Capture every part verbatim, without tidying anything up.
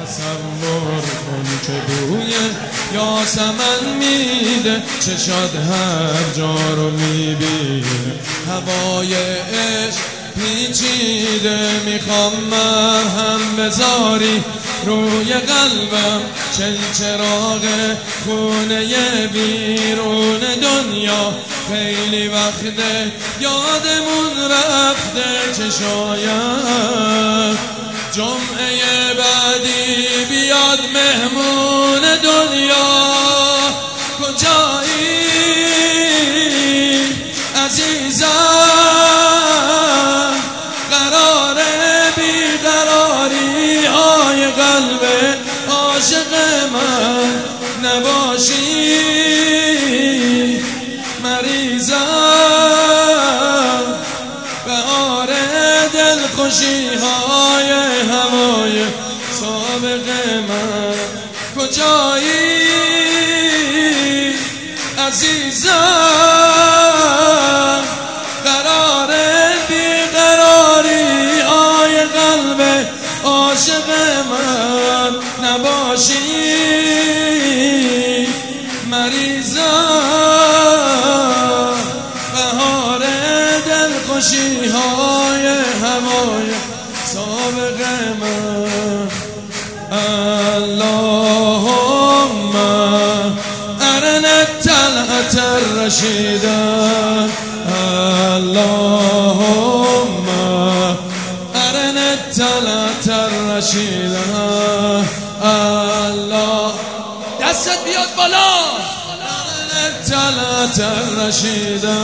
تصور کن که بوی یاسمن میده، چشات هر جا رو میبینه، هوای عشق پیچیده. میخوام هم بذاری روی قلبم چل چراغ خونه بیرون دنیا. خیلی وقته یادمون رفته که شاید جمعه بعدی بیاد مهمون دنیا. کجایی عزیزم؟ قرار بیقراری های قلب عاشق من نباشی. مریضم بهار دلخوشی های هوای سابق من. کجایی عزیزم؟ قرار بیقراری های قلب عاشق من نباشی. مریضم بهار دلخوشی های هوای سابق من. اللهم ارنا الطلعة الرشیدة. اللهم ارنا الطلعة الرشیدة. الله دستت بیاد بالا. ارنا الطلعة الرشیدة.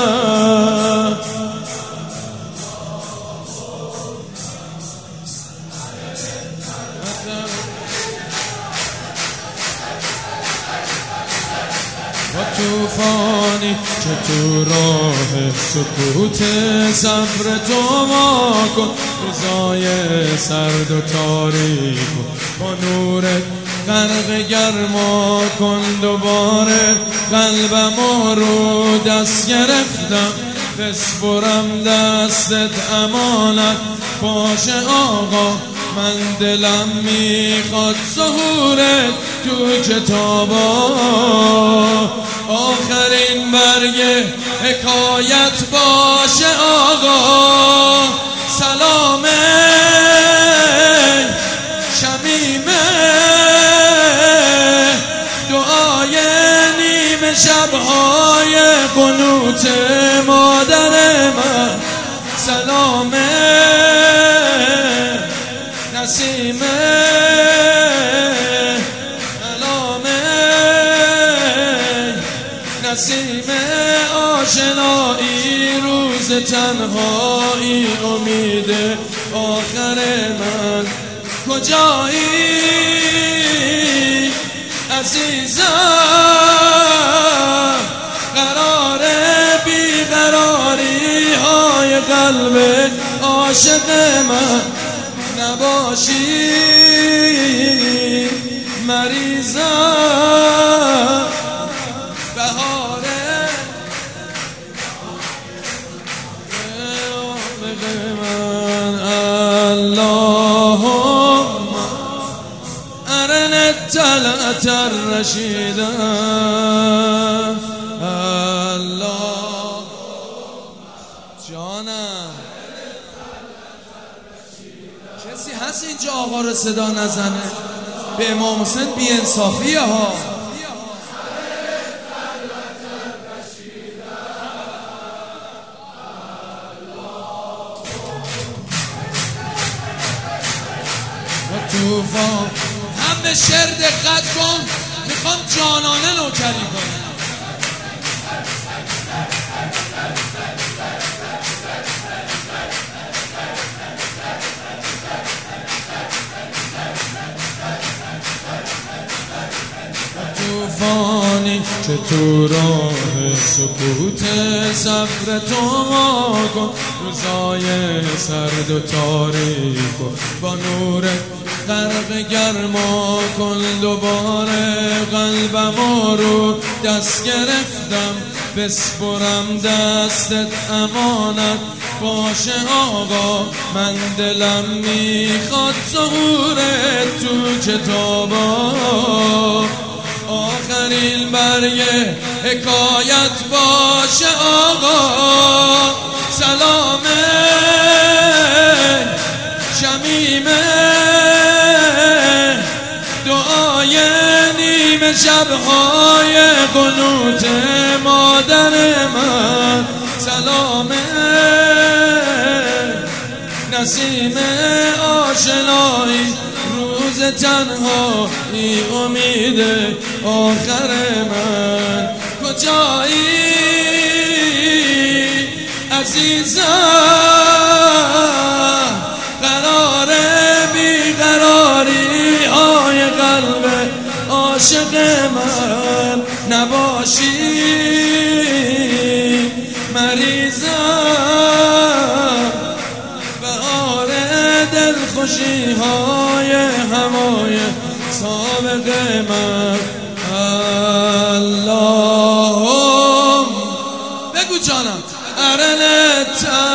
و توفانی که تو راه سکوت صبر تو ما کن، روزای سرد و تاریک با نورت غرق گرما کن. دوباره قلبم رو دست گرفتم، بسپرم دستت امانت باشه آقا. من دلم میخواد ظهورت تو کتابا، آخرین برگ حکایت باشه آقا. سلام شمیمه، دعای نیمه شبهای قنوت مادر من. سلام نسیمه، سلامه نسیمه آشنایی روز تنهایی امید آخر من. کجایی عزیزم؟ قرار بیقراری های قلب عاشق من نباشی. مریضم بهار من. اللهم ارنا الطلعة الرشیدة. الله جانم کسی هست اینجا آقا رو صدا نزنه؟ به امام حسین بی انصافیه ها. و توفان هم به شعر دقت کن، میخوام جانانه نوکری کنم. توفانی که تو راه سکوت صبر تو ما کن، روزای سرد و تاریک و با نور غرق گرما کن. دوباره قلبم رو دست گرفتم، بسپرم دستت امانت باشه آقا. من دلم میخواد ظهور تو کتابا، آخرین برگه حکایت باشه آقا. سلامه شمیمه دعای نیمه شبهای قنوت مادر من. سلامه نسیم آشنایی روز تنهایی امید آخر من. کجایی عزیزم قرار بیقراری های قلب عاشق من. نباشی مریضم بهار دلخوشی های هوای سابق من. اللهم بگو جانم ارنتا